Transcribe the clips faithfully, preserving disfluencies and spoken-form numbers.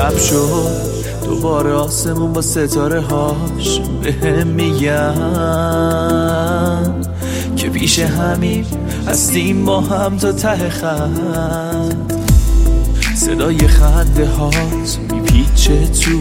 شب شد دوباره آسمون با ستاره هاش بهم میگن که پیش همین هستیم با هم تا ته خط. صدای خنده هات میپیچه تو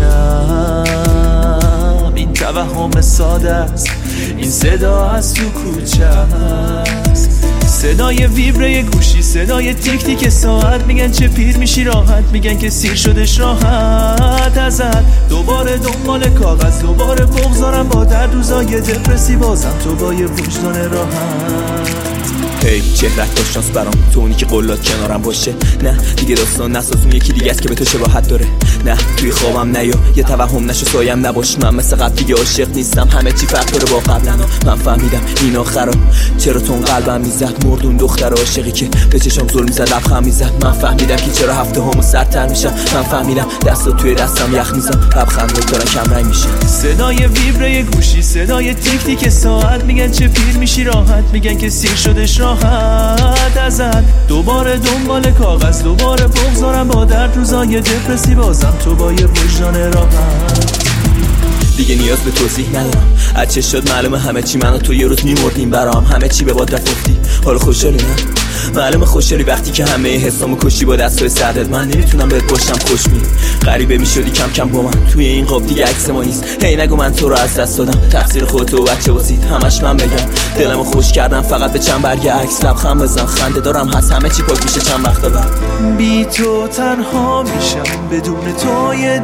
گوشم، این توهم ساده است، این صدا از تو کوچه است. صدای ویبره گوشی، صدای تیک تیک ساعت، میگن چه پیر میشی راحت، میگن که سیر شدش راحت ازت. دوباره دنبال کاغذ، دوباره بغضارم با در روزای دپرسی، بازم تو با یه وجدان راحت. هی hey, چهرت با شانس برام، تو اونی که قولات کنارم باشه. نه دیگه داستان نساز، اون یکی دیگه است که به تو شباهت داره. نه توی خوابم نیا، یه توهم نشو سایم نباش. من مثل قبل دیگه عاشق نیستم، همه چی فرق داره با قبلا. من فهمیدم این آخرا چرا تون قلبم میزد، مردون دختر عاشقی که به چشام ظلم زد، لبخند میزد. من فهمیدم که چرا هفته همو سردتر میشم. من فهمیدم دستا توی دستم یخ میزم، لبخندات دارن کم رنگ میشه. صدای ویبره گوشی، صدای تیک تیک ساعت، میگن چه پیر میشی راحت، میگن که سیر شدش راحت ازت. دوباره دنبال کاغذ، دوباره بغضارم با درد روزای دپرسی، بازم تو با یه وجدان راحت. دیگه نیاز به توضیح ندارم، از چه شد معلومه همه چی، من و تو یه روز میمردیم برام، همه چی به باد رفت افتی. حالا خوشحالی نه؟ معلومه خوشحالی وقتی که همه حسامو کشی با دستای سردت. من نمیتونم بهت باشم خوشبین، غریبه میشدی کم کم با من توی این قاب، دیگه عکس ما نیست. هی نگو من تو رو از دست دادم، تقصیر خودت و بچه بازید، همش من بگم. دلمو خوش کردم فقط به چند برگ عکس، لبخند بزن، خنده دارم هست، همه چی پاک میشه چند وقتا بعد. بی تو تنها میشم، بدون تو یه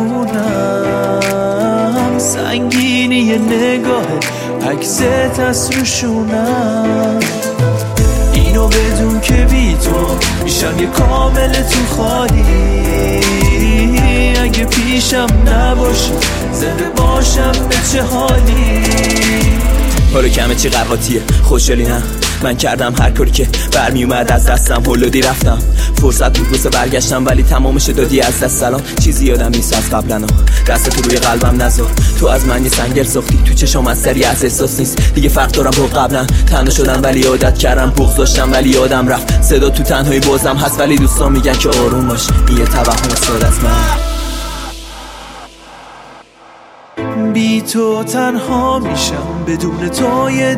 دیوونم، سنگینی نگاه عکست از روشونم. اینو بدون که بی تو میشم یه کامل تو خالی، اگه پیشم نباشی زنده باشم به چه حالی. حالا کمه چی قرقاتیه، خوشحالی نه؟ من کردم هر کاری که برمی اومد از دستم، هلودی رفتم، فرصت بود واسه برگشتم، ولی تمامش دادی از دست. سلام چیزی یادم نیست از قبلنا، دست تو روی قلبم نذار، تو از من یه سنگر ساختی، تو چشام از سری از احساس نیست دیگه فرق دارم با قبلا. تنها شدم ولی عادت کردم، بغض داشتم ولی یادم رفت، صدا تو تنهایی بازم هست، ولی دوستان میگن که آروم باش، این یه توهم ساده است. من بی تو تنها میشم، بدون تو یه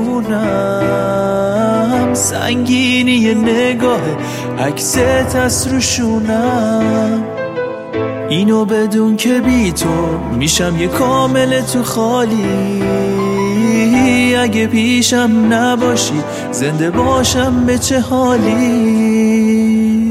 دیوونم، سنگینی نگاه عکست از روشونم. اینو بدون که بی تو میشم یه کامل تو خالی، اگه پیشم نباشی زنده باشم به چه حالی.